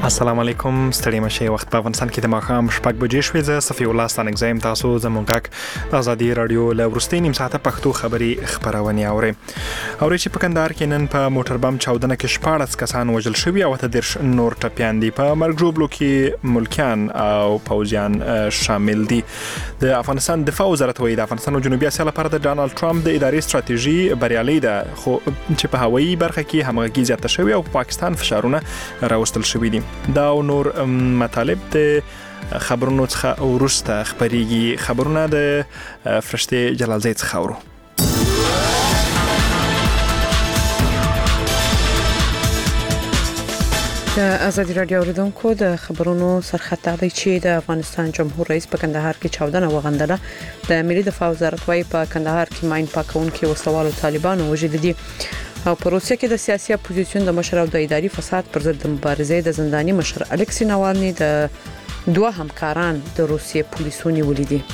السلام علیکم، ستړي مشه. وخت په افغانستان کې د ماښام 6 بجې شوې. زه صفي الله ستانګزم تاسو زمونږ د ازادي رادیو له ورستۍ نیم ساعته پښتو خبري خبرونه اوري چې په کندهار کې نن په موټر بم چاودنه کې 14 کسان وژل شوي او ته درش نور ټپيان دي. په مرګ جوړلو کې ملکیان او پوځیان شامل دي. د افغانستان دفاع وزارت وایي د افغانستان او جنوبي اسیا لپاره د ډانلډ ټرمپ د اداري ستراتیژي بریالي ده، خو چې په هوایي برخه کې همغږي زیاته شوې او پاکستان فشارونه راوستل شوي دي. دا نور مطالب د خبرونو څخه ورسته خبريږي. خبرونه د فرشته جلال زید څخه ورو. د ازادي رادیو اوریدونکو د خبرونو سرخطه دی چې د افغانستان جمهور رئیس په کندهار کې چاودنه وغندله. د ملي دفاع وزارت وايي په کندهار کې ماين پاکونکو وسوالو طالبانو وژل دي او په روسیه کې د سیاسي اپوزیسیون د مشر او د اداري فساد پر ضد د مبارزې د زنداني مشر الکسی ناوالني د دوه همکاران د روسیې پولیسو نیولې دي.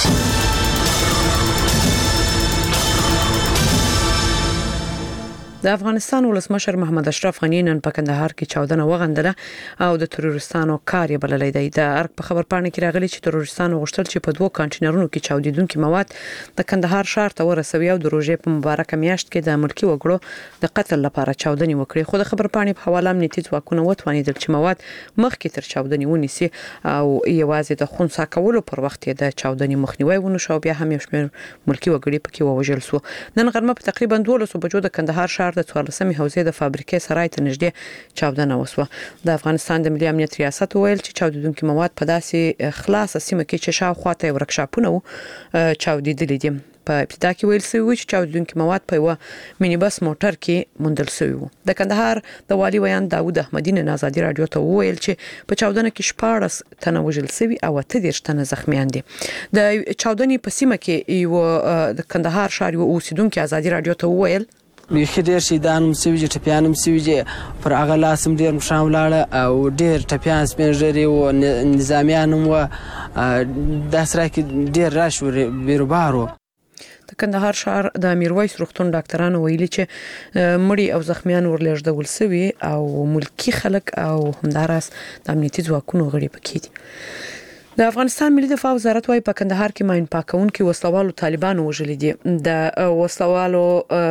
د افغانستان ولسمشر محمد اشرف غنی نن په کندهار کې چاودنه وغندله او د تروریستانو کار یې بللی دی. د ارګ په خبرپاڼه کې راغلي چې تروریستانو غوښتل چې په دوه کانټینرونو کې چاودیدونکي مواد د کندهار ښار ته ورسوي او د روژې په مبارکه میاشت کې د ملکی وګړو د قتل لپاره چاودنې وکړي. خو د خبرپاڼې په حواله امنیتي ځواکونه وتوانیدل چې مواد مخکې تر چاودنې ونیسي او یوازې د خونسا کولو پر وخت یې د چاودنې مخنیوي ونشو. بیا هم یو شمېر ملکی وګړي پکې ووژل شو. نن غرمه په تقریبا 12 بجو د کندهار ښار د 14مې حوزې د فابریکې سرای ته نږدې چاودنه وسوه. د افغانستان د ملي امنیت ریاست ویل چې چاودیدونکي مواد په داسې خلاصه سیمه کې چې شاوخوا ته ورکشاپونه چاودیدلي دي. په ابتدا کې ویل شوی چې چاودیدونکي مواد په یو مینی بس موټر کې موندل شوی وو. د کندهار د والی ویان داوود احمدی نه ازادي رادیو ته ویل چې په چاودنه کې 14 تنه وژل شوی او 13 تنه زخمیان دي. د چاودنې په سیمه کې یو د کندهار ښار یو اوسیدونکو ازادي رادیو ته ویل بیخي ډېر شهیدان هم سوي دي، ټپیان هم سوي دي. پر هغه لاس هم ډېر مشام ولاړه او ډېر ټپیان سپین ږیري و، نظامیان هم و. داسې راکې ډېر راش بیروبار و. د کندهار ښار د میرویس روغتون ډاکټرانو ویلي چې مړي او زخمیان ورلېږدول شوي او ملکی خلک او همداراز د امنیتي ځواکونو غړي پکې دي. د افغانستان ملي دفاع وزارت وايي په کندهار کې ماين پاکونکو وسوالو طالبانو وژلي دي. د وسوالو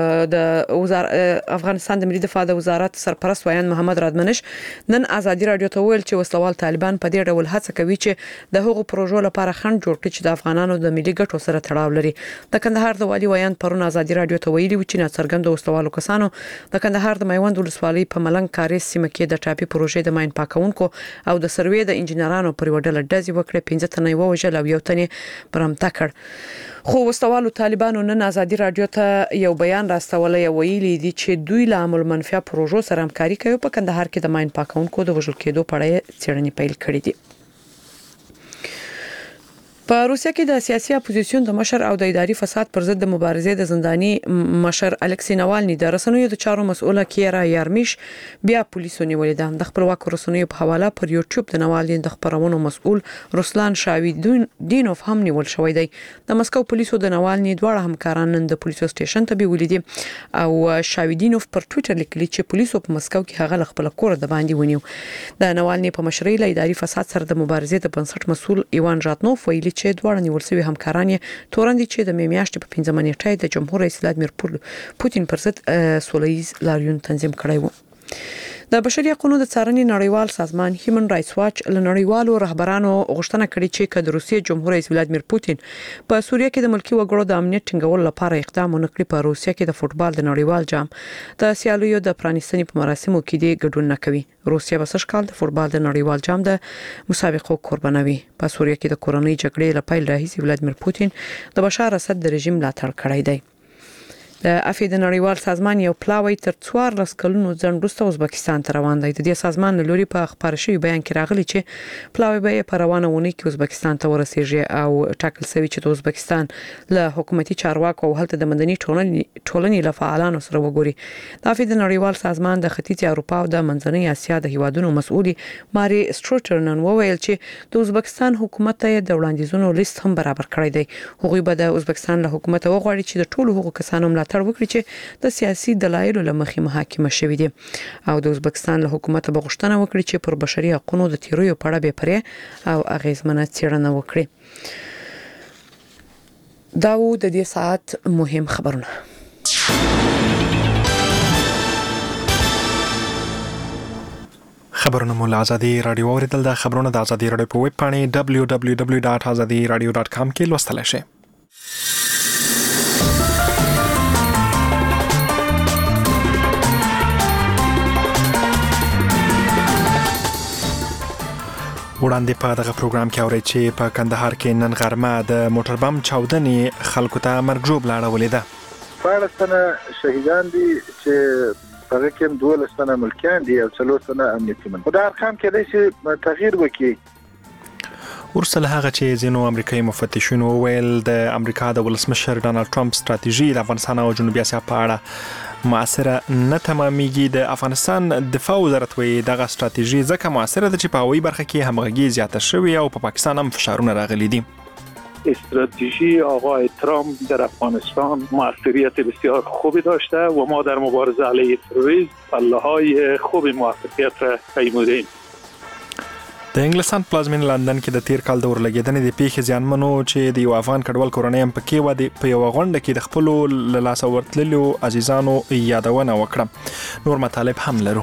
د افغانستان د ملي دفاع د وزارت سرپرست ویان محمد رادمنش نن ازادي رادیو ته ویل چې وسوال طالبان په دې ډول هڅه کوي چې د هغو پروژو لپاره خنډ جوړ کړي چې د افغانانو د ملي ګټو سره تړاو لري. د کندهار د والی ویان پرون ازادي رادیو ته ویلي چې ناڅرګند وسوالو کسانو د کندهار د میوند ولسوالۍ په ملنګ کاري سیمه کې د ټاپي پروژې د ماين پاکونکو او د سروې د انجنیرانو پر وډل ډزې وکړي. 15 تنه وژل او یو تنه برمته کړ. خو وسوالو طالبانو نن ازادي رادیو ته یو بیان راستولی ویلي دي چې دوی له عمل منفعه پروژو سره همکاري کوي. په کندهار کې د ماين پاکونکو د وژل کېدو په اړه څېړنې پیل کړې دي. په روسیه کې د سیاسي اپوزیسیون د مشر او د اداري فساد پر ضد د مبارزې د زنداني مشر الکسی ناوالني د رسنیو د چارو مسؤله کیرا یارمیش بیا پولیسو نیولې ده. د خپلواک رسنیو په حواله پر یوټیوب د ناوالني د خبرونو مسؤل رسلان شاویدینوف هم نیول شوی دی. د مسکو پولیسو د ناوالني دواړه همکاران نن د پولیسو سټیشن ته بیولې دي او شاویدینوف پر ټوئیټر لیکلي چې پولیسو په مسکو کې هغه خپل کور د باندې ونیو. د ناوالني په مشرۍ له اداري فساد سره د مبارزې د بنسټ مسؤل ایوان ژاتنوف ویلي چې دواړه نیول شوي همکاران یې تورن دي چې د میاشتې په 15 نیټه د جمهور رئیس ولادیمیر پوتین پر ضد سولهییز لاریون تنظیم کړی و. د بشري حقوقو د څارنې نړیوال سازمان هیومن رائټس واچ له نړیوالو رهبرانو غوښتنه کړې چې د روسیې جمهور رئیس ولادیمیر پوتین په سوریه کې د ملکی وګړو د امنیت ټینګولو لپاره اقدام ونکړي. په روسیه کې د فوتبال د نړیوال جام د سیالیو د پرانیستنې په مراسمو کې د ګډون نه کوي. روسیه به سږ کال د فوتبال د نړیوال جام د مسابقو قربانوي. په سوریه کې د کورنۍ جګړې لپاره راهیسې ولادیمیر پوتین د بشار اسد د رژیم ملاتړ کړی دی. د افید نړیوال سازمان یو پلاوی تر 14 کلونو ځنډ وروسته ازبکستان ته روان دی. د دې سازمان له لوري په خبر شوی بیان کې راغلی چې پلاوی به په روانه ونی کې ازبکستان ته ورسیږي او ټاکل شوی چې د ازبکستان له حکومتي چارواکو او هلته د مدني ټولنې له فعالانو سره وګوري. د افید نړیوال سازمان د ختیځ اروپا او د منځنۍ اسیا د هیوادونو مسؤل ماري سټروټر نن وویل چې د ازبکستان حکومت ته د وړاندیزونو لیست هم برابر کړی دی. هغوی به د ازبکستان له حکومت وغواړي چې د ټولو حقوقو کسانو ملاتړ وکړي چې د سیاسي دلایلو لمخې محاکمه شوې دي او د ازبکستان له حکومت بغښتنه وکړي چې پر بشري حقوقو د تیرویو په اړه به پرې او اغیزمنه څېړنه وکړي. دا و د دې ساعت مهم خبرونه. خبرونه مو له ازادي رادیو اوریدل. د خبرونه د ازادي رادیو په ویب پاڼې www.azadiradio.com کې لوستلی شئ. وړاندې په دغه پروګرام کې اورئ چې په کندهار کې نن غرمه د موټر بم چاودنې خلکو ته مرګ ژوبله اړولې ده. 14 تنه شهیدان دي چې هغه کې 12 تنه ملکیان دي او 4 تنه امنیتي من. خدای ارقام کې د تغییر وکړي. ورسره هغه چې ځینو امریکایي مفتشینو ویل د امریکا د ولسمشر ډانلډ ټرمپ ستراتیژي د افغانستان او جنوبي اسیا په اړه مؤثره نه تمامېږي. د افغانستان دفاع وزارت وایي دغه ستراتیژي ځکه مؤثره ده چې په هوایي برخه کې همغږي زیاته شوې او په پاکستان هم فشارونه راغلي دي. استراتژی آقای ترامپ در افغانستان موثریت بسیار خوبی داشته و ما در مبارزه علیه تروریسم پله‌های خوب موفقیت را پیمودیم. د انګلستان پلازمین لندن کې د تیر کال د ورلګیدنې د پیښې زیانمنو چې د یو افغان کډوال کورنۍ هم پکې و په یو غونډه کې د خپل له لاسه ورتللو عزیزانو یادونه وکړه. نور مطالب هم لرو.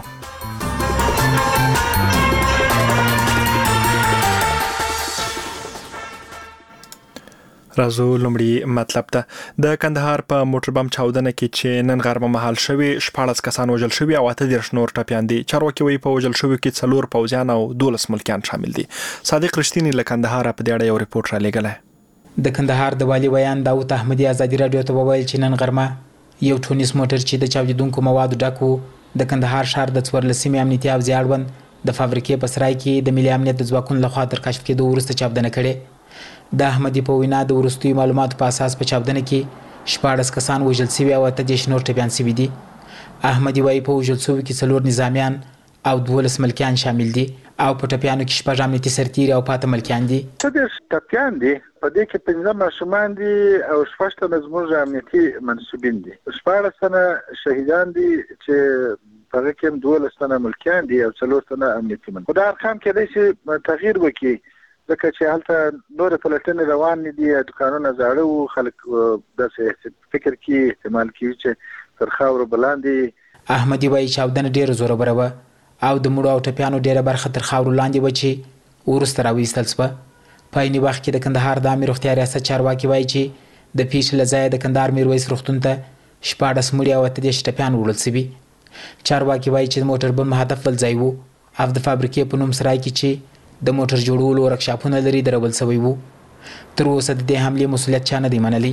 راځو لومړی مطلب ته. د کندهار په موټر بم چاودنه کې چې نن غرمه مهال شوی 14 کسان وژل شوي او 8 نور ټپیان دي. چارواکي وایي په وژل شویو کې 4 پوځیان او 12 ملکیان شامل دي. صادق رښتینی له کندهار په دې اړه یو ریپورت را لېږلی. د کندهار د والي ویان داوود احمدي ازادي رادیو ته وویل چې نن غرمه یو ټونیس موټر چې د چاودیدونکو موادو ډک و د کندهار ښار د 14 امنیتي افزي اړوند د فابریکې په سرای کې د ملي امنیت د ځواکونو لخوا تر کشف کېدو وروسته چاودنه کړې. د احمدي په وینا د وروستیو معلوماتو په اساس په چاودنه کې 14 کسان وژل شوي او 8 نور ټپیان شوي دي. احمدي وايي په وژل شویو کې 4 نظامیان او 12 ملکیان شامل دي او په ټپیانو کې 6 امنیتي سرتیري او 5 ملکیان دي. ټپیان دي په دې کې 15 ماشومان دي او 6 تنه زموږ امنیتي منسوبین دي. 14 تنه شهیدان دي چې هغه کې 12 تنه ملکیان دي او 4 تنه امنیتي من. خدای ارقام کې د تغییر وکړي ځکه چې هلته نور پلټنې روان دي. دکانونه زاړه وو، خلک داسې فکر کې احتمال کوي چې تر خاورو بلاندې. احمدي وايي چاودنه ډېره زوروره وه او د مړو او ټپیانو ډېره برخه تر خاورو لاندې وه چې وروسته راویستل شوه. په عیني وخت کې د کندهار د عامې روغتیا ریاست چارواکي وايي چې د پیښې له ځایه د کندهار میرویس روغتون ته 14 مړي او 8 ټپیان وړل شوي. چارواکي وايي چې د موټر بم هدف بل ځای و او د فابریکې په نوم سرای کې چې د موټر جوړولو ورکشاپونه لري درول شوی وو. تر اوسه د دې حملې مسؤلیت چا نه دی منلی.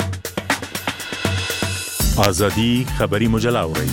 ازادي خبري مجله اورئ.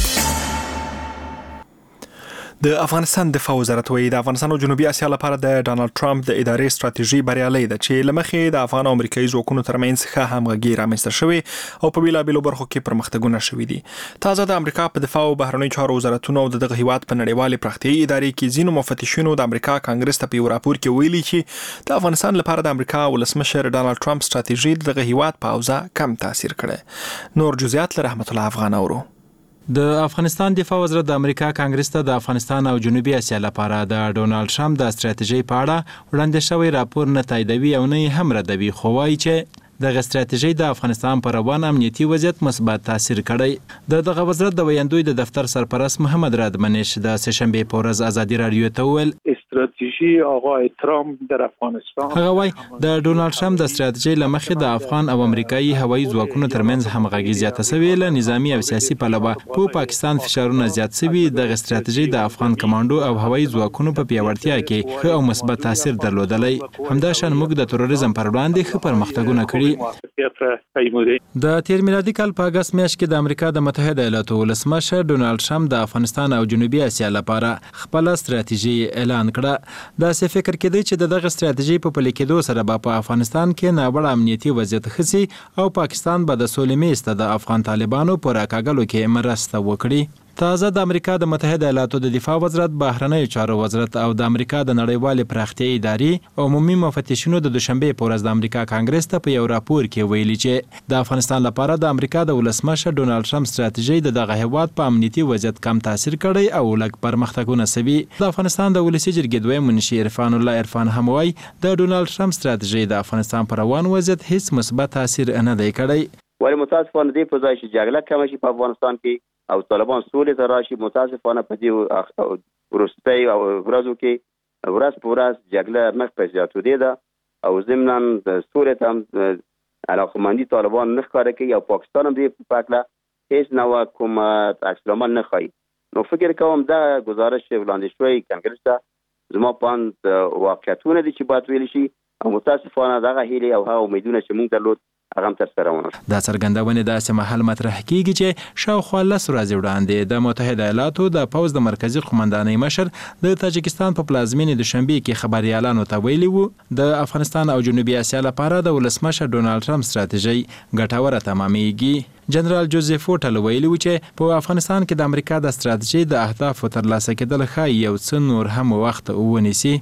د افغانستان دفاع وزارت وایي د افغانستان او جنوبي اسیا لپاره د ډانلډ ټرمپ د ادارې ستراتیژي بریالۍ ده چې له مخې د افغان او امریکایي ځواکونو ترمنځ ښه همغږي رامنځته شوې او په بېلابېلو برخو کې پرمختګونه شوي دي. تازه د امریکا په دفاع او بهرنیو چارو وزارتونو او دغه هیواد په نړیوالې پراختیایي ادارې کې ځینو مفتشینو د امریکا کانګرس ته په یو راپور کې ویلي چې د افغانستان لپاره د امریکا ولسمشر ډانلډ ټرمپ ستراتیژي دغه هیواد په اوضاع کم تاثیر کړی. نور جزئیات له رحمت الله افغان اورو. د افغانستان دفاع وزارت د امریکا کانګرس ته د افغانستان او جنوبي اسیا لپاره د ډونالډ ټرمپ د ستراتیژۍ په اړه وړاندې شوی راپور نه تاییدوي او نه هم ردوي، خو وایي چې دغه ستراتیژۍ د افغانستان پر روان امنیتي وضعیت مثبت تاثیر کړی. دغه وزارت د ویاندوی د دفتر سرپرست محمد رادمنش د سهشنبه په ورځ ازادي رادیو ته وویل استراتیژی آقای ترامپ در افغانستان. هغه وایي د ډونالډ ټرمپ د ستراتیژۍ له مخې د افغان او امریکایي هوایي ځواکونو ترمنځ همغږي زیاته شوې، له نظامي او سیاسي پلوه په پاکستان فشارونه زیات شوي. دغه ستراتیژۍ د افغان کمانډو او هوایي ځواکونو په پیاوړتیا کې ښه او مثبت تاثیر درلودلی. همداشان موږ د تروریزم پر وړاندې ښه پرمختګونه کړي. د تیر میلادي کال په اگست میاشت کې د امریکا د متحده ایالاتو ولسمشر ډونالډ ټرمپ د افغانستان او جنوبي اسیا لپاره خپل ستراتیژي اعلان کړه. دا څه فکر کېدی چې دغه ستراتیژي په پلي کېدو سره به په افغانستان کې ناوړه امنیتي وضعیت ښه شي او پاکستان به د سولې میز ته د افغان طالبانو په راکاږلو کې مرسته وکړي. تازه د امریکا د متحده ایالاتو د دفاع وزارت، بهرنیو چارو وزارت او د امریکا د نړیوالې پراختیایي ادارې عمومي مفتشینو د دوشنبه په ورځ د امریکا کانګرس ته په یو راپور کې ویلي چې د افغانستان لپاره د امریکا د ولسمشر ډونالد ټرمپ ستراتیژي د دغه هیواد په امنیتي وضعیت کم تاثیر کړی او لږ پرمختګونه سوي. د افغانستان د ولسي جرګې دویم منشي عرفان الله عرفان هم وایي د ډونالد ټرمپ ستراتیژي د افغانستان پر روان وضعیت هیڅ مثبت تاثیر نه دی کړی. ولی متاسفانه دې په ځای چې جګړه کمه شي په افغانستان کې او طالبان سولې ته راشي، متاسفانه په دې وروستۍ ورځو کې ورځ په ورځ جګړه مخ په زیاتېدو ده او ضمناً د سولې ته علاقمندي طالبان نه ښکاره کوي او پاکستان هم دې په هکله هیڅ نوع کوم عکس العمل نه ښایي. نو فکر کوم دا ګزارش وړاندې شوی کانګرس ته زما په اند واقعیتونه دي چې باید ویل شي او متاسفانه دغه هیلې او هغه امیدونه چې موږ درلود هغه تر سره ونه شو. دا څرګندونه داسې مهال مطرح کیږي چې شاوخوا 10 ورځې وړاندې د متحده ایالاتو د پوځ د مرکزی قومندانۍ مشر د تاجکستان په پلازمینې دوشنبه کې خبريالانو ته ویلي وو د افغانستان او جنوبي اسیا لپاره د ولسمشر ډونالد ټرمپ ستراتیژي ګټوره تمامېږي. جنرال جوزيف وټل ویلي و چې په افغانستان کې د امریکا د ستراتیژي د اهدافو ترلاسه کېدل ښایي یو څه نور هم وخت ونیسي.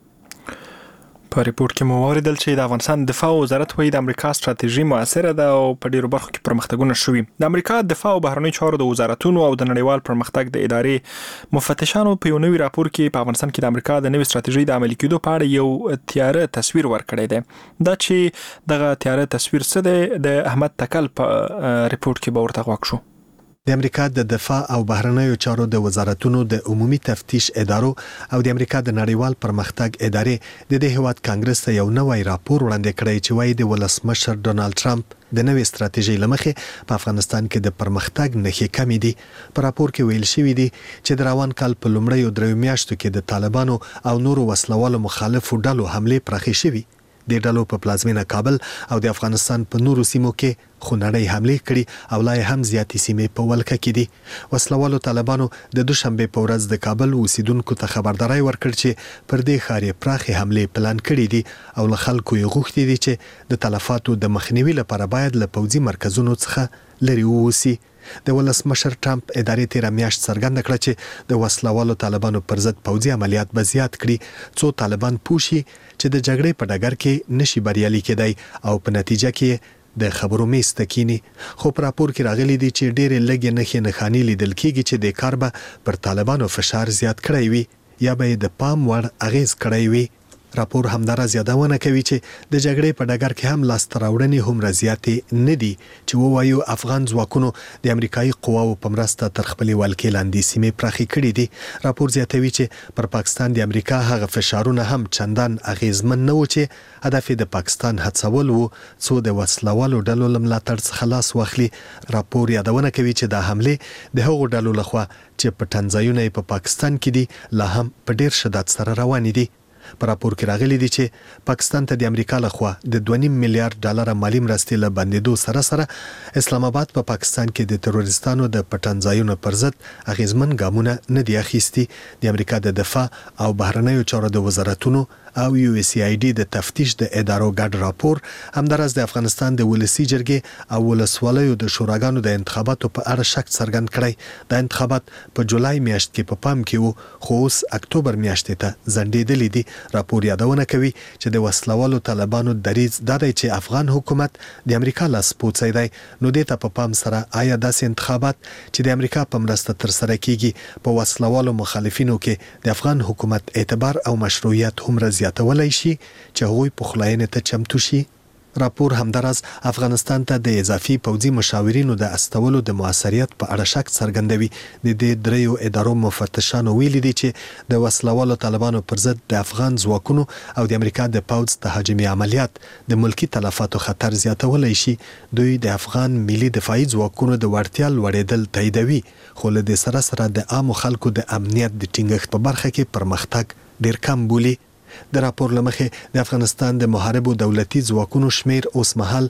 په ریپورت کې مو اوریدل چې د افغانستان دفاع وزارت وایي د امریکا ستراتیژي موثره ده او په ډیرو برخو کې پرمختګونه شوي. د امریکا دفاع او بهرنیو چارو د وزارتونو او د نړیوال پرمختګ د ادارې مفتشانو په یو نوي راپور کې په افغانستان کې د امریکا د نوې ستراتیژي د عملي کېدو په اړه یو تیاره تصویر ورکړی دی. دا چې دغه تیاره تصویر څه دی د احمد تکل په ریپورت کې به ورته غوږ شو. د امریکا د دفاع او بهرنیو چارو د وزارتونو د عمومي تفتیش ادارو او د امریکا د نړیوال پرمختګ ادارې د دې هیواد کانګرس ته یو نوی راپور وړاندې کړی چې وايي د ولسمشر ډونالد ټرمپ د نوې ستراتیژۍ لمخې په افغانستان کې د پرمختګ نښې کمې دي. په راپور کې ویل شوی دی چې د روان کال په لومړیو 3 میاشتو کې د طالبانو او نورو وسلوالو مخالفو ډلو حملې پراخې شوي. د ډلو په پلازمینه کابل او د افغانستان په نورو سیمو کې خونړۍ حملې کړي او لا هم زیاتې سیمې په ولکه کې دي. وسلوالو طالبانو د دوشنبه په ورځ د کابل اوسیدونکو ته خبرداري ورکړ چې پر دې ښار پراخې حملې پلان کړي دي او له خلکو یې غوښتي دي چې د تلفاتو د مخنیوي لپاره باید له پوځي مرکزونو څخه لري ووسی. د ولسمشر ټرمپ ادارې تیر میاشت څرګنده کړه چې د وسلوالو طالبانو پر ضد پوځي عملیات به زیات کړي څو طالبان پوښي چې د جګړې په ډګر کې نشي بریالي کېدای او په نتیجه کې د خبرو میز تکینی. خو په راپور کې راغلي دي چې ډېرې لږې نښې نښانې لیدل کېږي چې د کار به پر طالبانو فشار زیات کړی وي یا به د پام وړ اغیز کړی وي. راپور همدارا یادونه کوي چې د جګړې په ډګر کې هم لاسته راوړنې هم زیاتې نه دي چې ووایو افغان ځواکونو د امریکایي قواو په مرسته تر خپلې ولکې لاندې سیمې پراخې کړې دي. راپور زیاتوي چې پر پاکستان د امریکا هغه فشارونه هم چندان اغیزمن نه و چې هدف د پاکستان هڅول وو څو د وسلوالو ډلو ملاتړ څخه لاس واخلي. راپور یادونه کوي چې دا حمله د هغو ډلو لخوا چې په ټنځایونه په پاکستان کې دي لا هم په ډیر شدت سره روان دي. په راپور کې راغلي دي چې پاکستان ته د امریکا لخوا د 2.5 میلیارډ ډالر مالی مرستې له بندیدو سره اسلام آباد په پاکستان کې د تروریستانو د پټنځایونو پر ضد اغیزمن ګامونه نه دي اخیستي. د امریکا د دفاع او بهرنیو چارو د وزارتونو او USAID د تفتیش د ادارو ګډ راپور همدارس د افغانستان د ولسی جرګې او ولسوالیو د شوراګانو د انتخاباتو په اړه شک څرګند کړی. د انتخابات په جولای میاشت کې په پام کې وو خو اوس اکتوبر میاشتې ته ځنډېدلې دي. راپور یادونه کوي چې د وسلوالو طالبانو دریځ دا دی چې افغان حکومت د امریکا لاس پوڅی دی. نو دې ته په پام سره آیا داسې انتخابات چې د امریکا په مرسته تر سره کیږي په وسلوالو مخالفینو کې د افغان حکومت اعتبار او مشروعیت هم زیاتولای شي چې هغوی په خلاینه ته چمتو شي. راپور همدارس افغانستان ته د اضافي پوځي مشاورینو د استولو د موثریت په اړه شک څرګندوي. د دې دریو ادارو مفتشانو ویلي دي چې د وسلوالو طالبانو پر ضد د افغان ځواکونو او د امریکا د پوځ تهاجمي عملیات د ملکی تلفاتو خطر زیاتولای شي. دوی د افغان ملي دفاعي ځواکونو د وړتیا لوړېدل تاییدوي خو له دې سره د عامو خلکو د امنیت د ټینګښت په برخه کې پرمختګ ډیر کم بولي. د راپور لمخې د افغانستان د محاربو دولتي ځواکونو شمیر اوس مهال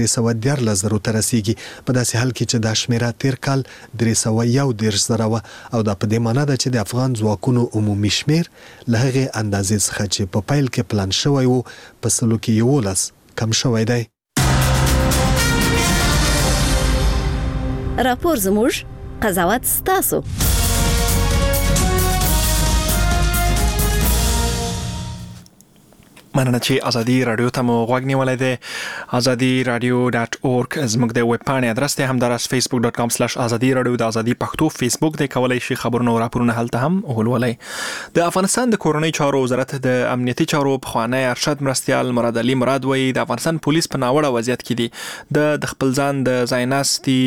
314,000 ته رسیدي. په داسې حال کې چې دا شمیره تیر کال 311,000 او دا په دې معنی ده چې د افغان ځواکونو عمومي شمیر له هغه اندازې څخه چې په پیل کې پلان شوی وو په سلو کې 11 کم شوی دی. راپور زموږ قضاوت ستاسو. مننه چې ازادي رادیو ته مو غوږ نیولای دی. azadiradio.org زموږ د ویب پاڼې ادرس دی، همدارس facebook.com/azadi radio د ازادي پښتو فیسبوک دی، کولای شي خبرونه او راپورونه هلته هم ولولئ. د افغانستان د کورنۍ چارو وزارت د امنیتي چارو پخوانی ارشد مرستیال مراد علي مراد وایي د افغانستان پولیس په ناوړه وضعیت کې دي. د خپل ځان د ځایناستي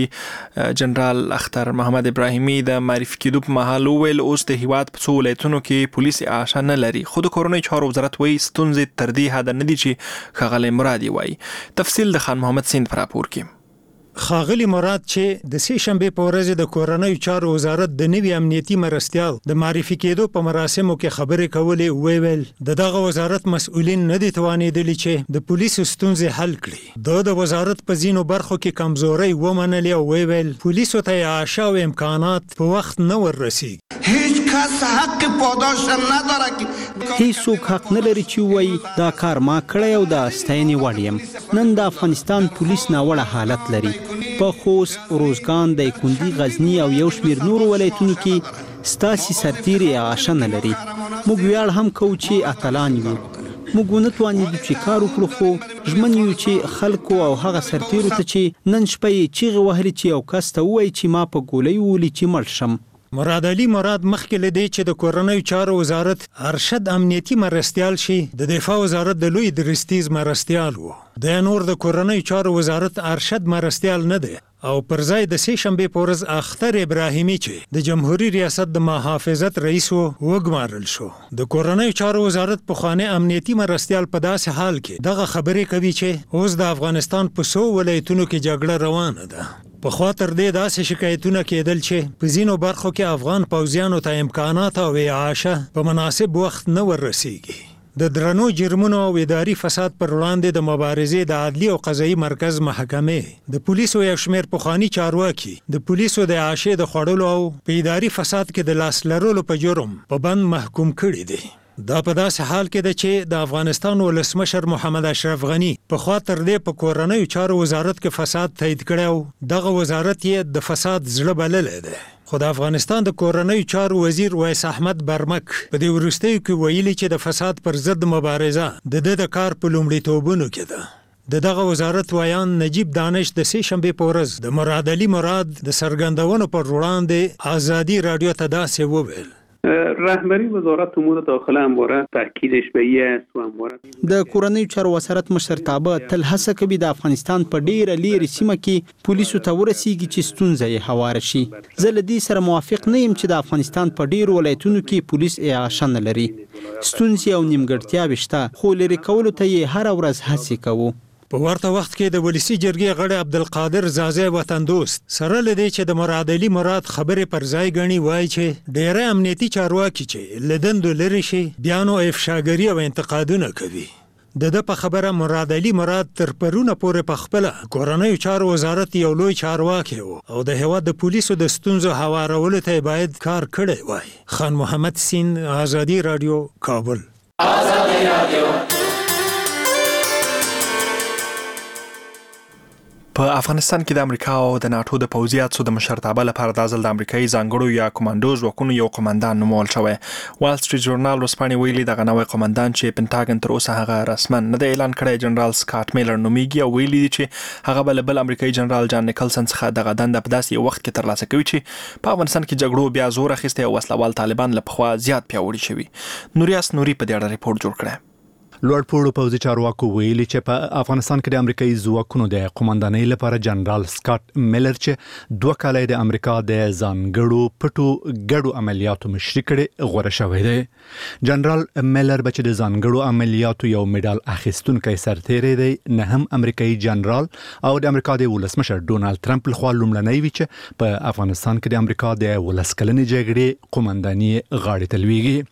جنرال اختر محمد ابراهیمي د معرفي کېدو په مهال ویل اوس د هیواد په څو ولایتونو کې پولیس اعاشه نه لري، خو د کورنۍ چارو وزارت وایي ستونزې تر دې حد نه دي چې ښاغلی مرادي وایي. تفصیل د خان محمد سیند پر راپور کې. ښاغلی مراد چې د سې شنبې په ورځ د کورنۍ چارو وزارت د نوي امنیتي مرستیال د معرفي کېدو په مراسمو کې خبرې کولې، ویل دغه وزارت مسؤلین نه دي توانېدلي چې د پولیسو ستونزې حل کړي. د وزارت په ځینو برخو کې کمزوري ومنلې او ویل پولیسو ته اعاشه او امکانات په وخت نه وررسیږي. هیڅ کس حق پاداش نداره که هیڅوک حق نه لري چې وایي دا کار ما کړی او د ستاینې وړ یم. نن د افغانستان پولیس ناوړه حالت لري. په خوست، روزګان، دایکنډي، غزني او یو شمېر نورو ولایتونو کې ستاسي سرتیري اعاشه نه لري. موږ ویاړ هم کوو چې اتلان یو. موږ ونه توانېدو چې کار وکړو، خو ژمن یو چې خلکو او هغه سرتیرو ته چې نن شپه یې چیغې وهلې چې یو کس ته ووایي چې ما په ګولۍ وولي چې مړ شم. مراد علي مراد مخکې له دې چې د کورنۍ چارو وزارت ارشد امنیتي مرستیال شي، د دفاع وزارت د لوی درستیز مرستیال و. د نور د کورنۍ چارو وزارت ارشد مرستیال نه دی او پر ځای د سې شنبې په ورځ اختر ابراهیمي چې د جمهوریت ریاست د محافظت رئیس وګمارل شو. د کورنۍ چارو وزارت پخوانی امنیتي مرستیال په داسې حال کې دغه خبرې کوي چې اوس د افغانستان په څو ولایتونو کې جګړه روانه ده. په خوا تر دې داسې شکایتونه کېدل چې په ځینو برخو کې افغان پوځیانو ته امکانات او اعاشه په مناسب وخت نه وررسیږي. د درنو جرمونو او اداري فساد پر وړاندې د مبارزې د عدلي او قضایي مرکز محکمې د پولیسو یو شمېر پخواني چارواکي د پولیسو د اعاشې د خوړلو او په اداري فساد کې د لاس لرلو په جرم په بند محکوم کړي دي. دا په داسې حال کې ده چې د افغانستان ولسمشر محمد اشرف غنی په خوا تر دې په کورنۍ چارو وزارت کې فساد تایید کړی او دغه وزارت یې د فساد زړه بللی دی. خو د افغانستان د کورنۍ چارو وزیر ویس احمد برمک په دې وروستیو کې ویلي چې د فساد پر ضد مبارزه د کار په لومړیتوبونو کې ده. دغه وزارت ویان نجیب دانش د سې شنبې په ورځ د مراد علي مراد د څرګندونو پر وړاندې ازادي رادیو ته داسې وویل: رهبری وزارت امور داخله همواره تاکیدش به این است و همواره د کورنۍ چارو وزارت مشرتابه تل هڅه کوي د افغانستان په ډیره لیرې سیمه کې پولیسو ته ورسیږي چې ستونزه یې هواره شي. زه له دې سره موافق نه یم چې د افغانستان په ډیرو ولایتونو کې پولیس اعاشه نه لري. ستونزې او نیمګړتیاوې شته، خو لرې کولو ته یې هره ورځ هڅې کوو. په ورته وخت کې د ولسی جرګې غړی عبدالقادر زازی وطن دوست سره لدی چې د مراد علي مراد خبرې پر ځای غني وایي چې ډېر امنیتي چارواکي چې لدندو لري شي بیان او افشاګری او انتقادونه کوي. د په خبره مراد علي مراد تر پرونه پورې په خپل کورنۍ چارو وزارت یو لوی چارواکي او د هیواد د پولیسو د ستونزو هوارولو ته باید کار کړی وای. خان محمد سین، ازادي رادیو، کابل. ازادي رادیو. په افغانستان کې د امریکا او د ناتو د پوځي هڅو د مشرتابه لپاره د ځل د امریکایي ځانګړو یا کمانډو ځواکونو یو قومندان نومول شوی. وال سټریټ ژورنال ورسپانې ویلي دغه نوی قومندان چې پینټاګن تر اوسه هغه رسما نه دی اعلان کړی جنرال سکاټ میلر نومیږي او ویلي دي چې هغه بل امریکایي جنرال جان نیکلسن څخه دغه دنده په داسې یو وخت کې ترلاسه کوي چې په افغانستان کې جګړو بیا زور اخیستی او وسلوال طالبان له پخوا زیات پیاوړي شوي. نوریاس نوري په دې اړه ریپورت جوړ کړی. لوړ پوړو پوځي چارواکو ویلي چې په افغانستان کې د امریکایي ځواکونو د قومندانۍ لپاره جنرال سکاټ میلر چې 2 کال د امریکا د ځانګړو پټو ګډو عملیاتو مشري کړي غوړه شوی دی. جنرال میلر به چې د ځانګړو عملیاتو یو میډال اخیستونکی سرتیری دی، نه هم امریکایي جنرال او د امریکا د ولسمشر ډونالد ټرمپ لخوا لومړنی وي چې په افغانستان کې د امریکا د ولسکلنې جګړې قومنداني غاړې ته لویږي.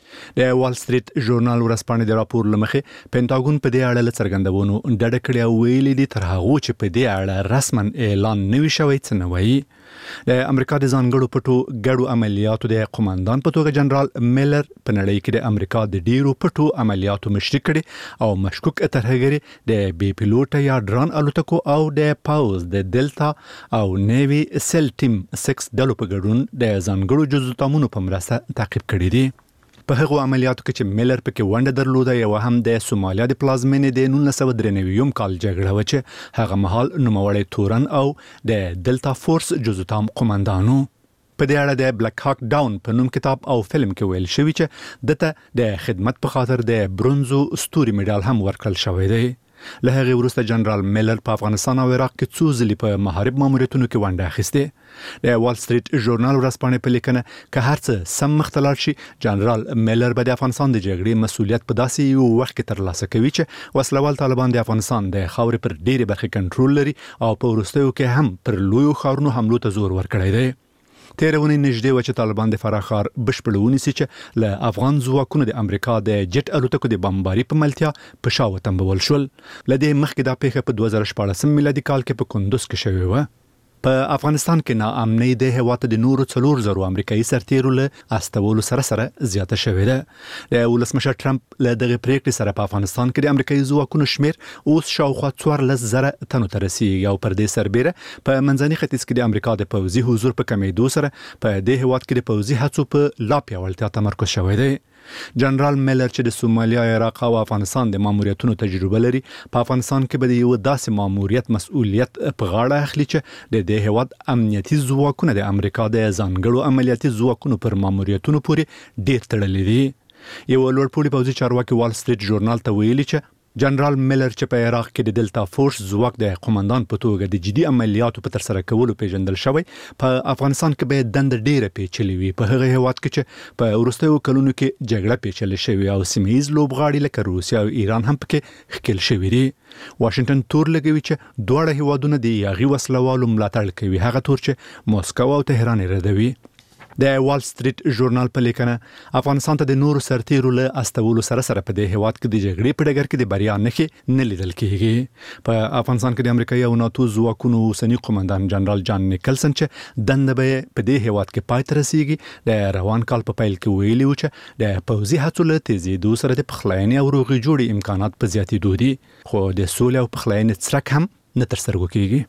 د وال سټریټ ژورنال ورځپاڼې د راپور لمخې پینټاګون په دې اړه څرګندونو ډډه کړې او ویلي دي تر هغه چې په دې اړه رسما اعلان نوي شوی څه نه وایي. د امریکا د ځانګړو پټو ګډو عملیاتو د قوماندان په توګه جنرال میلر په نړۍ کې د امریکا د ډیرو پټو عملیاتو مشري کړي او مشکوک ترهګري د بي پيلوټ یا ډرون الوتکو او د پاوز د دلتا او نیوی سیل ټیم 6 ډلو په ګډون د ځانګړو جزوتامونو په مرسته تعقیب کړي دي. په هغو عملیاتو کې چې میلر پکې ونډه درلوده یو هم د سومالیا د پلازمینې د 1993 کال جګړه و چې هغه مهال نوموړی تورن او د دلتا فورس جزوتام قوماندانو. په دې اړه د بلیک هاک ډاون په نوم کتاب او فلم کې ویل شوی چې دته د خدمت په خاطر د برونزو ستوري میډال هم ورکړل شوی دی. له هغه وروسته جنرال میلر په افغانستان او عراق کې څو ځلې په محارب ماموریتونو کې ونډه اخیسته. د وال سټریټ ژورنال ورځپاڼې په لیکنه که هر څه سم مختلف شي جنرال میلر به د افغانستان د جګړې مسؤلیت په داسې یو وخت کې ترلاسه کوي چې وسلوال طالبان د افغانستان د خاورې پر ډېرې برخې کنټرول لري او په وروستیو کې هم پر لویو ښارونو حملو ته زور ورکړی دی. تیرونی نږدې و چې طالبان د فراه ښار بشپړ ونیسي چې له افغان ځواکونو د امریکا د جټ الوتکو د بمباري په ملتیا په شا وتمبول شول. لدې مخکې دا پیښه په 2014 میلادي کال کې په کندوز کې شوې و. په افغانستان کې ناامنۍ د هیواد د نورو 4,000 امریکایي سرتیرو له استولو سره زیاته شوې ده. د ولسمشر ټرمپ له دغه پریکړې سره په افغانستان کې د امریکایي ځواکونو شمیر اوس شاوخوا 14,000 تنو ته رسیږي او پر دې سربیره په منځني ختیځ کې د امریکا د پوځي حضور په کمیدو سره په دې هیواد کې د پوځي هڅو په لا پیاوړتیا تمرکز شوی دی. جنرال میلر چې د سومالیا، عراق او افغانستان د ماموریتونو تجربه لري په افغانستان کې به د یو داسې ماموریت مسؤلیت په غاړه اخلي چې د دې هیواد امنیتي ځواکونه د امریکا د ځانګړو عملیاتي ځواکونو پر ماموریتونو پورې ډیر تړلي دي. یو لوړپوړي پوځي چارواکي وال سټریټ ژورنال ته ویلي چې جنرال میلر چې په عراق کې د دلتا فورس ځواک د قوماندان په توګه د جدي عملیاتو په ترسره کولو پیژندل شوی په افغانستان کې به دند ډیره پیچلې وي. په هغه هیواد کې چې په وروستیو کلونو کې جګړه پیچلې شوې او سیمه‌ییز لوبغاړي لکه روسیا او ایران هم پکې ښکېل شوي دي. واشنگټن تور لګوي چې دواړه هیوادونه د یاغي وسلوالو ملاتړ کوي، هغه تور چې موسکو او تهران ردوي. د وال سټریټ ژورنال په لیکنه افغانستان ته د نورو سرتیرو له استولو سره په دې هیواد کې د جګړې په ډګر کې د بریا نښې نه لیدل کېږي. په افغانستان کې د امریکایي او ناتو ځواکونو اوسنی قوماندان جنرال جان نیکلسن چې دنده به په دې هیواد کې پای ته رسیږي د روان کال په پیل کې ویلي و چې د پوځي هڅو له تیزېدو سره د پخلاینې او روغې جوړې امکانات په زیاتېدو دي، خو د سولې او پخلاینې څرک هم نه ترسره کېږي.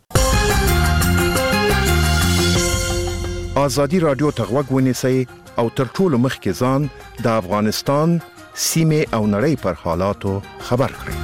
آزادی رادیو تغوږ ونیسئ او تر ټولو مخکې ځان د افغانستان سیمې او نړۍ پر حالاتو خبر کړئ.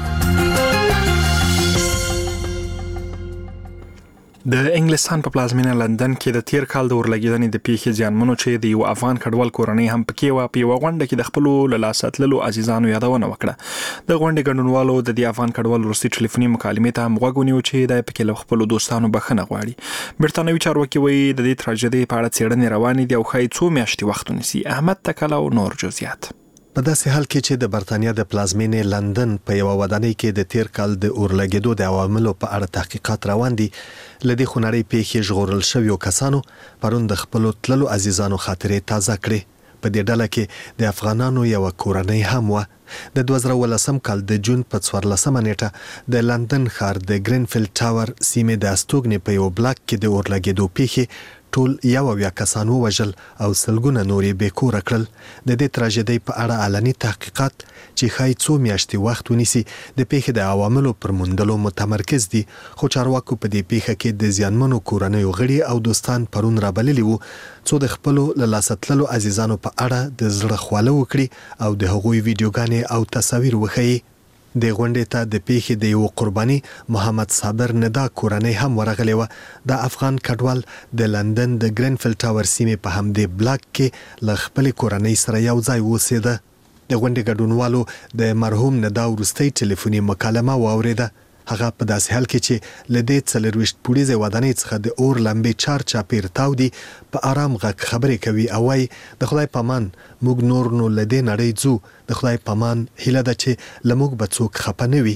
د انګلستان په پلازمینه لندن کې د تیر کال د ورلګیدنې د پیښې ځانمنو چې د یو افغان کډوال کورنۍ هم پکې و په یو غونډه کې د خپل له لاسه تللو عزیزانو یادونه وکړه. د غونډې ګډونوالو د دې افغان کډوال وروستي ټلیفوني مکالمې ته هم غوږ ونیو چې د پکې له خپل دوستانو بخښنه غواړي. برتانوي چارواکي وایي د دې تراژیدي په اړه څېړنې روانې دي او ښایي څو میاشتې وخت ونیسي. احمد تکل او نور جزئیات. په داسې حال کې چې د برتانیا د پلازمینې لندن په یو ودانۍ کې د تیر کال د اورلګیدو د عواملو په اړه تحقیقات روان دي، لدې خونړۍ پیښې ژغورل شویو کسانو پرون د خپل تللو عزیزانو خاطرې تازه کړې. په دې ډله کې د افغانانو یو کورنۍ هم و. د 2018 کال د جون په 14 نیټه د لندن ښار د گرینفیلډ ټاور سیمې د استوګنې په یو بلاک کې د اورلګیدو پیښې ټول یو کسان ووژل او سلګونه نورې بې کوره کړل. د دې تراژیدۍ په اړه علني تحقیقات چې ښایي څو میاشتې وخت ونیسي د پیښې د عواملو پر موندلو متمرکز دي، خو چارواکو په دې پیښه کې د زیانمنو کورنیو غړي او دوستان پرون رابللي وو څو د خپلو له لاسه تللو عزیزانو په اړه د زړه خواله وکړي او د هغوی ویډیوګانې او تصاویر وښیي. د غونډې ته د پیښې د یو قرباني محمد صابر ندا کورنۍ هم ورغلی و. د افغان کډوال د لندن د گرینفیلډ ټاور سیمې په همدې بلاک کې له خپل کورنۍ سره یو ځای اوسېده. د غونډې ګډونوالو د مرحوم ندا وروستۍ ټلیفوني مکالمه واورېده. هغه په داسې حال کې چې له دې 24 پوړیزې ودانۍ څخه د اور لمبې چار چاپیر تاودي په آرام غږ خبرې کوي او وايي د خدای پامان موږ نور نو له دې نړۍ ځو، د خدای پامان هیله ده چې له موږ به څوک خفه نه وي.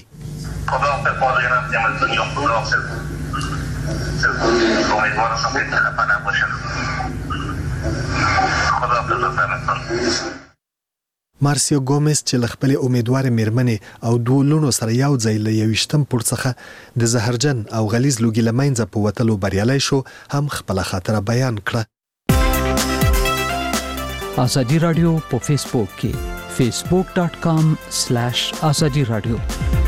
مارسیو ګومز چې له خپل امیدوار میرمنې او دوه لونو سره یو ځای له 21م پورت څخه د زهرجن او غلیظ لوګي لمنځه په وتلو بریالي شو هم خپل خاطره بیان کړه. ازادي رادیو په فیسبوک کې facebook.com/azadi radio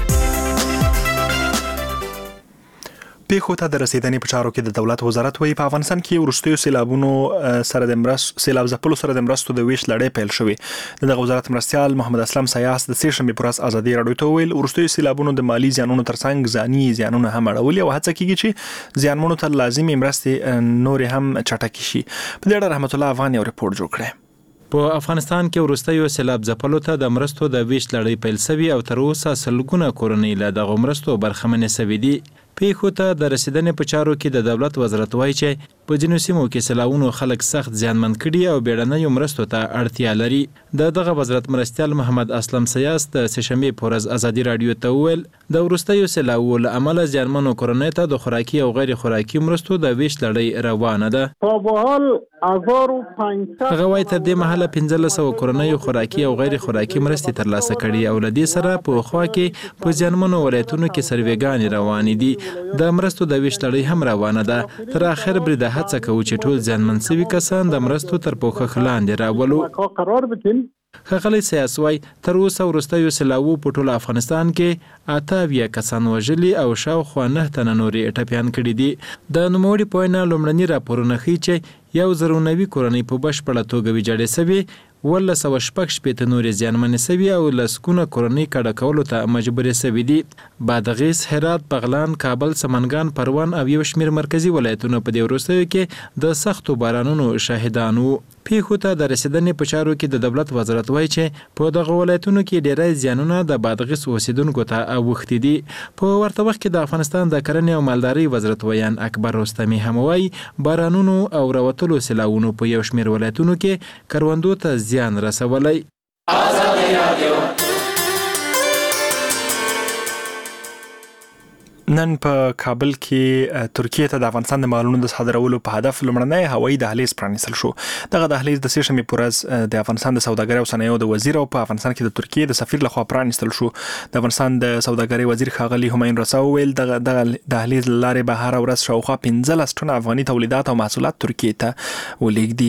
پیښو ته د رسیدنې په چارو کې د دولت وزارت وایي په افغانستان کې وروستیو سیلابونو سره د سیلاب ځپلو سره د مرستو د ویش لړۍ پیل شوې. د وزارت مرستیال محمد اسلم سیاس د سې شنبې پر ورځ ازادي رادیو ته ویل وروستیو سیلابونو د مالی زیانونو ترڅنګ ځاني زیانونه هم اړولي او هڅه کیږي چې زیانمنو ته لازمي مرستې نور هم چټکې شي. په دې اړه رحمت الله افغان یو ریپورت جوړ کړی. په افغانستان کې وروستیو سیلاب ځپلو ته د مرستو د ویش لړۍ پیل شوی او تر اوسه سلګونه کورنۍ له دغه مرستو برخمنې شوي دي. پیښو ته د رسیدنې په چارو کې د دولت وزارت وایي چې په ځینو سیمو کې سیلابونو خلک سخت زیانمن کړي او بیړنیو مرستو ته اړتیا لري. دغه وزارت مرستیال محمد اسلم سیاس د سې شنبې په ورځ ازادي رادیو ته وویل د وروستیو سیلابونو له امله زیانمنو کورنۍ ته د خوراکي او غیر خوراکي مرستو د ویش لړۍ روانه ده. هغه وایي تر دې مهاله 1500 کورنۍ خوراکي او غیر خوراکي مرستې ترلاسه کړي او له دې سره په خوا کې په زیانمنو ولایتونو کې سروېګانې روانې دي. د مرستو د ویش لړۍ هم روانه ده. تر اخر بری د هڅه کوي چې ټول ځانمن شوي کسان د مرستو تر پوښښ لاندې راولو. ښاغلی سیاس وایي تر اوسه وروستیو سیلابونو په ټول افغانستان کې 88 کسان وژلي او شاوخوا 9 تنه نورې ټپیان کړي دي. د نوموړي په وینا لومړني راپورونه ښیي چې 190 کورنۍ په بشپړه توګه ویجاړې شوې، 1916 نورې زیانمنې شوي او لسګونه کورنۍ کډه کولو ته مجبورې شوي دي. بادغیس، هرات، بغلان، کابل، سمنګان، پروان او یو شمېر مرکزي ولایتونه په دې وروستیو کې د سختو بارانونو شاهدان وو. پیښو ته د رسیدنې په چارو کې د دولت وزارت وایي چې په دغه ولایتونو کې ډېری زیانونه د بادغیس اوسیدونکو ته اوښتي دي. په ورته وخت کې د افغانستان د کرنې او مالدارۍ وزارت ویان اکبر رستمي هم وایي بارانونو او راوتلو سیلاونو په یو شمېر ولایتونو کې کروندو ته زیان رسولی. نن په کابل کې ترکیه ته د افغانستان د مالونو د صادرولو په هدف لومړنی هوایي دهلیز پرانیستل شو. دغه دهلیز د سې شنبې په ورځ د افغانستان د سوداګرۍ او صنایعو د وزیر او په افغانستان کې د ترکیه د سفیر لخوا پرانیستل شو. د افغانستان د سوداګرۍ وزیر ښاغلي همایون رسا وویل دغه دهلیز له لارې به هره ورځ شاوخوا 15 ټنه افغاني تولیدات او محصولات ترکیه ته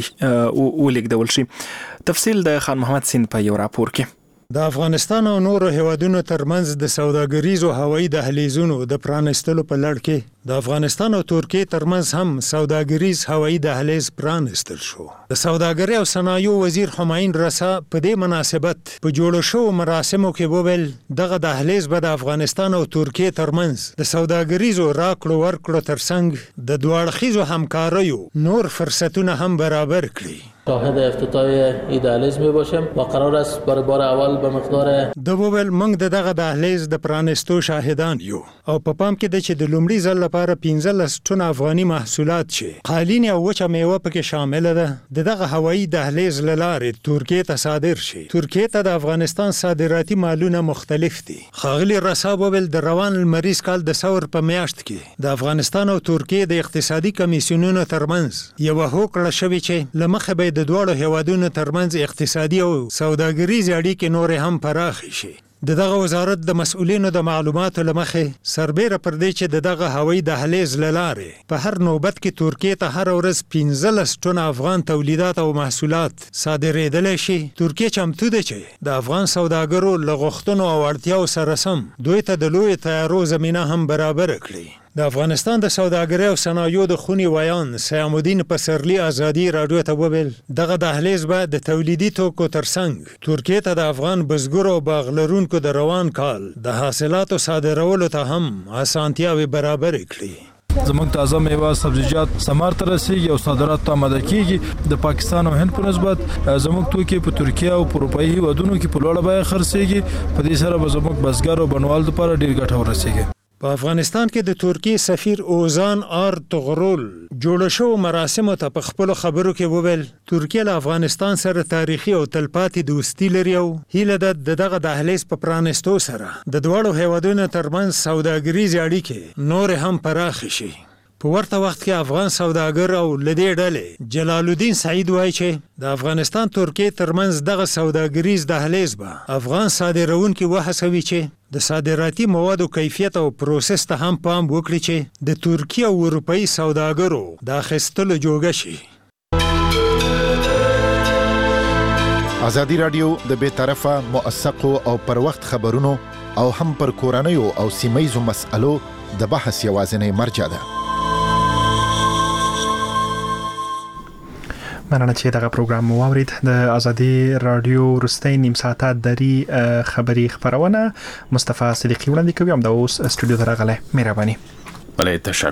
ولېږدول شي. تفصیل د خان محمد سین په یو راپور کې. د افغانستان او نورو هیوادونو ترمنځ د سوداګریزو هوایي دهلیزونو د پرانیستلو په لړ کې د افغانستان او ترکیه ترمنځ هم سوداګریز هوایي دهلیز پرانیستل شو. د سوداګرۍ او صنایعو وزیر همایون رسا په دې مناسبت په جوړو شوو مراسمو کې وویل دغه دهلیز به د افغانستان او ترکیه ترمنځ د سوداګریزو راکړو ورکړو ترڅنګ د دوه اړخیزو همکاریو نور فرصتونه هم برابر کړي. شاهد افتتاح این دهلیز می باشیم و قرار است برای بار اول به مقدار دوبل موږ دغه دهلیز د پرانیستو شاهدان یو او په پام کې د چې د لومړي ځل لپاره 15 ټنه افغاني محصولات چې قالین او وچه میوه پکې شامل ده دغه هوایي دهلیز لاره ترکیه ته صادر شي. ترکیه ته د افغانستان صادراتي مالونه مختلف دي. ښاغلي رسا وویل د روان لمریز کال د ثور په میاشت کې د افغانستان او ترکیه د اقتصادي کمیسیونونو ترمنځ یو هوکړه شوې چې لمخه به د دوړو هیوادونو ترمنځ اقتصادي او سوداګریزي اړیکې نور هم پراخ شي. دغه وزارت د مسؤلینو د معلوماتو لمخې سربېره پر دې چې دغه هوایي دهلیز لاره په هر نوبت کې ترکیه ته هر ورځ 15 ټنه افغان تولیدات او محصولات صادرېدل شي. ترکیه چمتو ده چې د افغان سوداګرو لغښتنو او اړتیاو سره سم دوی ته د لوی تیارو زمينه هم برابر کړي. د افغانستان د سوداګرۍ او صنایعو د خونی ویان سیام الدین پسرلی ازادي رادیو ته وویل دغه دهلیز به د تولیدي توکو ترڅنګ ترکیه ته د افغان بزګرو او باغ لرونکو د روان کال د حاصلاتو صادرولو ته هم اسانتیاوي برابر کړي. زموږ تازه میوه سبزیجات ثمر ته رسیږي او صادرات ته آماده کیږي. د پاکستان او هند په نسبت زموږ توکي په ترکیه او اروپایي هیوادونو کې په لوړه بیه خرڅېږي. په دې سره به زموږ بزګر او بڼوال لپاره ډیر ګټور رسیږي. په افغانستان کې د ترکیه سفیر اوزان آرتغرول جوړ شو مراسمو ته په خپل خبرو کې وویل ترکیه له افغانستان سره تاریخي او تلپاتې دوستي لري او هیله ده دغه دهلیز په پرانیستو سره د دوړو هیوادونو ترمنځ سوداګریزي اړیکې نور هم پراخ شي. په ورته وخت کې افغان سوداګر او لدې ډلې جلال الدین سعید وایي چې د افغانستان ترکیه ترمنځ دغه سوداګریز دهلیز به افغان صادروونکي وهڅوي چې د صادراتي موادو کیفیت او پروسس ته هم پام وکړي چې د ترکیه او اروپایي سوداګرو د اخیستلو جوګه شي. ازادي رادیو د بیطرفه موثقو او پر وخت خبرونو او هم پر کورنیو او سیمایزو مسألو د بحث یوازینی مرجع ده. مننه چې دغه پروګرام مو واورید. د ازادي رادیو وروستۍ نیم ساعته دري خبري خبرونه مصطفی صدیقی وړاندې کوي. هم د اوس استودیو ته راغله. مهرباني. بلې تشکر.